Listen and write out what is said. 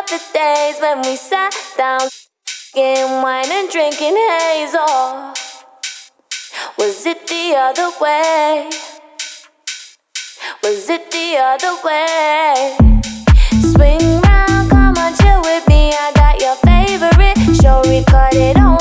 the days when we sat down, getting wine and drinking hazel. Was it the other way? Was it the other way? Swing round, come on, chill with me. I got your favorite show, record it on